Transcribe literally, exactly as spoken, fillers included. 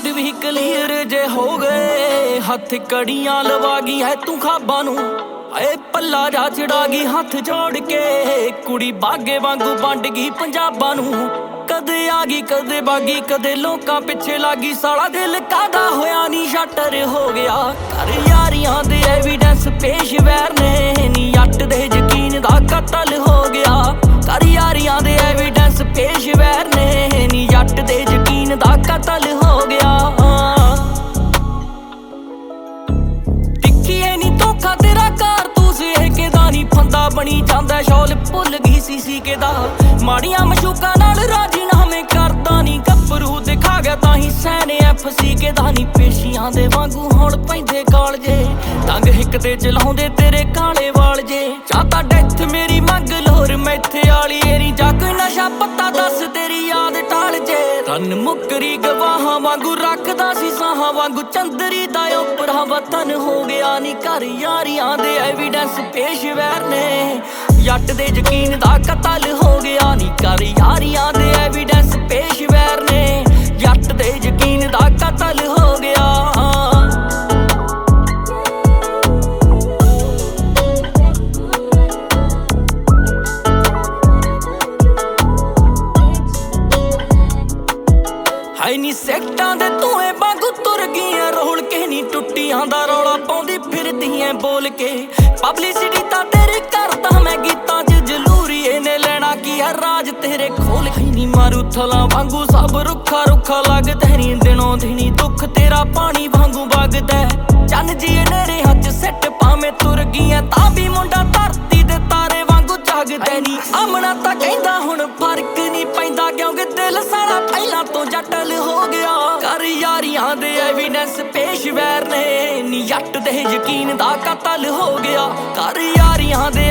Card ਵੀ clear ਜੇ ਹੋ ਗਏ, ਹੱਥ ਕੜੀਆਂ ਲਵਾ ਗਈ ਹੈ ਤੂੰ ਖਾਬਾਂ ਨੂੰ। ਏ ਪੱਲਾ ਜਾ ਚੜਾ ਗਈ ਹੱਥ ਜੋੜ ਕੇ, ਕੁੜੀ ਬਾਗੇ ਵਾਂਗੂ ਵੰਡ ਗਈ ਪੰਜਾਬਾਂ ਨੂੰ। ਕਦੇ ਆ ਗਈ ਕਦੇ ਬਾਗੀ, ਕਦੇ ਲੋਕਾਂ ਪਿੱਛੇ ਲੱਗੀ, ਸਾਲਾ ਦਿਲ ਕਾਦਾ ਹੋਇਆ ਨੀ ਸ਼ਟਰ ਹੋ ਗਿਆ। ਕਰ ਯਾਰੀਆਂ ਦੇ ਐਵੀਡੈਂਸ ਪੇਸ਼ ਵੈਰ ਨੇ, ਨੀ ਜੱਟ ਦੇ ਯਕੀਨ ਦਾ ਕਤਲ ਹੋ ਗਿਆ। ਕਰ ਯਾਰੀਆਂ ਦੇ ਐਵੀਡੈਂਸ ਪੇਸ਼ ਵੈਰ ਨੇ, ਨੀ ਜੱਟ ਦੇ ਯਕੀਨ ਦਾ ਕਤਲ ਹੋ ਗਿਆ। ਟਿੱਕੀਏ ਨੀ ਧੋਖਾ ਤੇਰਾ ਕਾਰਤੂਸ ਇਹ ਕਿਦਾ ਨੀ, ਫੰਦਾ ਬਣੀ ਜਾਂਦਾ ਸ਼ੌਲ ਭੁੱਲ ਗਈ ਸੀ ਸੀ ਕਿਦਾ। ਮਾੜੀਆਂ ਮਸ਼ੂਕਾਂ ਨਾਲ ਰਾਜੀਨਾਮੇ ਕਰਦਾ ਨੀ, ਗੱਭਰੂ ਦਿਖਾ ਗਿਆ ਤਾਂ ਹੀ ਸੈਨੇ ਐਫ ਸੀ ਕਿਦਾ ਨੀ। ਪੇਸ਼ੀਆਂ ਦੇ ਵਾਂਗੂ ਹੁਣ ਪੈਂਦੇ ਕਾਲਜੇ, ਟੰਗ ਹਿੱਕ ਤੇ ਚਲਾਉਂਦੇ ਤੇਰੇ ਕਾਲੇ ਵਾਲ ਜੇ। ਚਾਹਤਾ ਡੈਥ ਮੇਰੀ ਮੰਗ ਲੋਰ ਮੈਥੇ ਵਾਲੀ ਏਰੀ, ਜਾ ਕੋਈ ਨਸ਼ਾ ਪੱਤਾ ਦੱਸ ਤੇਰੀ ਯਾਦ ਟਾਲ ਜੇ। ਰੰਨ ਮੁੱਕਰੀ ਗਵਾਹਾਂ ਵਾਂਗੂ ਰੱਖਦਾ ਸੀ ਸਾਹਾਂ ਵਾਂਗੂ, ਚੰਦਰੀ ਦਾ ਉਪਰਾ ਵਤਨ ਹੋ ਗਿਆ ਨੀ। ਘਰ ਯਾਰੀਆਂ ਦੇ ਐਵੀਡੈਂਸ ਪੇਸ਼ ਵੈਰ ਨੇ, ਜੱਟ ਦੇ ਯਕੀਨ ਦਾ ਕਤਲ ਹੋ ਗਿਆ ਨੀ। ਘਰ ਯਾਰੀਆਂ ਦੇ ਐਵੀਡੈਂਸ ਪੇਸ਼ ਵੈਰ ਨੇ, ਜੱਟ ਦੇ ਯਕੀਨ ਦਾ ਕਤਲ ਹੋ ਗਿਆ। ਹਾਈ ਨੀ ਸੈਕਟਾਂ ਦੇ ਧੂਏ ਵਾਂਗੂ ਤੁਰ ਗਈਆਂ ਰੋਲ ਕੇ, ਨੀ ਟੁੱਟੀਆਂ ਦਾ ਰੌਲਾ ਪਾਉਂਦੀ ਫਿਰਦੀ ਐ ਬੋਲ ਕੇ। ਪਬਲਿਸਿਟੀ ਤਾਂ ਤੇਰੀ ਕਰਦਾ ਮੈਂ ਗੀਤਾਂ 'ਚ ਜ਼ਰੂਰੀ, ਇਹਨੇ ਲੈਣਾ ਕੀ ਆ ਰਾਜ ਤੇਰੇ ਖੋਲ। ਹਾਈ ਨੀ ਮਾਰੂ ਥਲਾਂ ਵਾਂਗੂ ਸਭ ਰੁੱਖਾ ਰੁੱਖਾ ਲੱਗਦਾ ਨੀ, ਦਿਨੋਂ ਦਿਨੀ ਦੁੱਖ ਤੇਰਾ ਪਾਣੀ ਵਾਂਗੂ ਵਗਦਾ। ਚੰਨ ਜੀ ਨੇਰੇ ਹੱਥ ਸਿੱਟ ਭਾਵੇਂ ਤੁਰ ਗਈਆਂ, ਤਾਂ ਵੀ ਮੁੰਡਾ ਧਰਤੀ ਦੇ ਤਾਰੇ ਵਾਂਗੂ ਜਗਦਾ ਨੀ। ਆਮਣਾ ਤਾਂ ਕਹਿੰਦਾ ਹੁਣ ਫਰਕ ਨੀ ਪੈਂਦਾ, ਕਿਉਂਕਿ ਦਿਲ ਸਾਰਾ ਪਹਿਲਾਂ ਤੋਂ ਜੱਟਲ ਹੋ ਗਿਆ। ਕਰ ਯਾਰੀਆਂ ਦੇ ਐਵੀਡੈਂਸ ਪੇਸ਼ ਵੈਰ ਨੇ, ਨੀ ਜੱਟ ਦੇ ਯਕੀਨ ਦਾ ਕਤਲ ਹੋ ਗਿਆ। ਕਰ ਯਾਰੀਆਂ ਦੇ